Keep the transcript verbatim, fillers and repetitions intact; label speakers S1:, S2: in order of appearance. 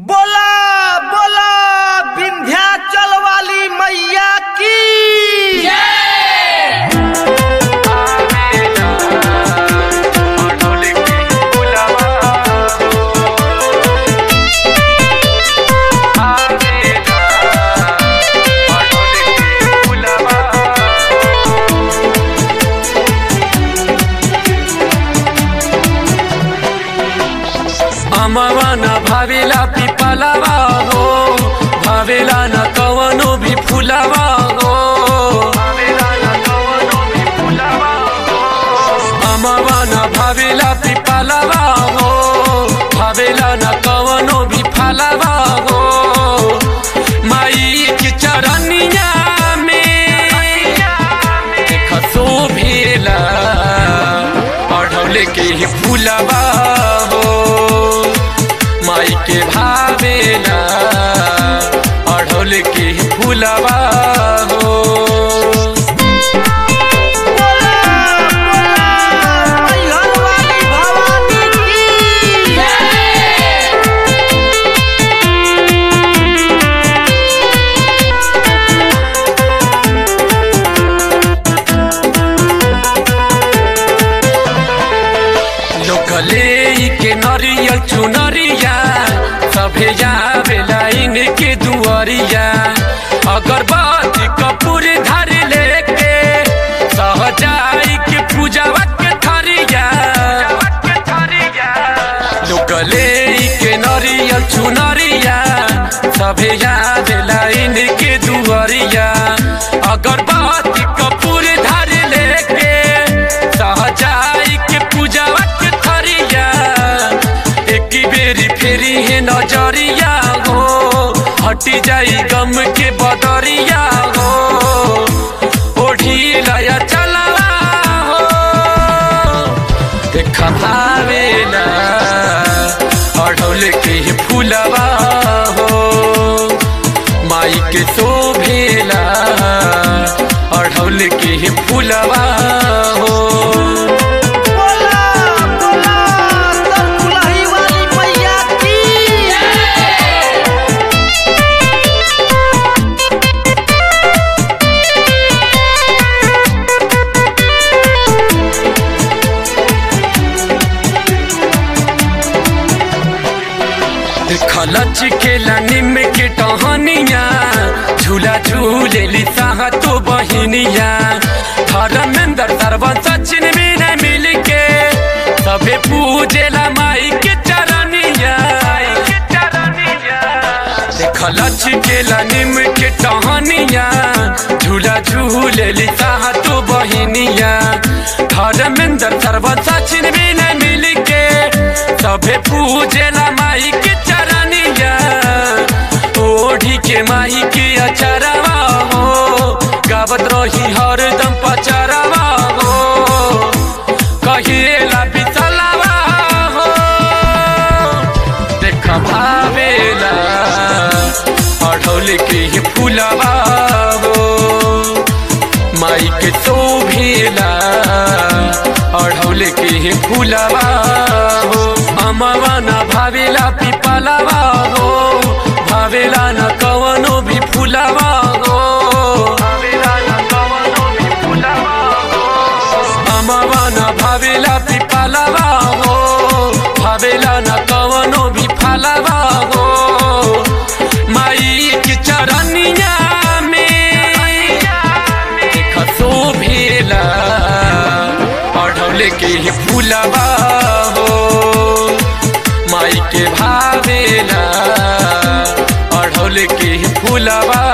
S1: बोला बोला विंध्याचल वाली मैया की
S2: अमवा न भावेला पिपलावा हो, भावेला न कवनो भी फुलावा हो। अमवा न भावेला पिपलावा हो, भावेला न कवनो भी फलावा हो। माई के चरनिया में खसो भेला अढ़ौले के ही फुलावा हो। माई के भावेला अढ़ौल के फुलवा हो। लोकले के नरियल चुनरिया सभे जावे लाइन के दुआरिया। अगरबत्ती कपूर धर लेके सहजाई के पूजावा के थरिया। लोकले के नरियल चुनरिया सभे जावे लाइन के दुआरिया। अगरबत्ती कपूर धर लेके सहजाई के पूजावा के थरिया। एक बेरी फेरी है नजरिया हो, हटी जाई गम के बदरिया हो। ओढ़ी लया चला हो, देखा भावेला अढ़ौल के फूलवा हो। माई के शोभेला अढ़ौल के फूलवा हो। खलच के निम के टहनिया झूला झूलेली साहा तो बहिनिया। धर्मेंद्र सरवन सचिन में न मिल के सभे पूजेला माई के चरनिया। खलच के निम के टहनिया झूला झूलेली साहा तो बहिनिया। धर्मेंद्र सरवन सचिन में न मिल के सभे पूजेला माई के चरनिया। ओढ़ी के माई के अचरवा हो, गावत रही हरदम पचरवा हो। कहिएला बिचलवा हो, देखा भावेला अढ़ौल के फूलवा हो। माई के शोभेला अढ़ौल के फूलवा हो। अमवा न भावेला पिपलावा हो, भावेला न कवनो भी फुलावा हो। अमवा न भावेला पिपलावा हो, भावेला न कवनो भी फलावा हो। माई के चरनिया में खसो भेला अढ़ौल के फूलवा हो। माई के भावेला अढ़ौल के फूलवा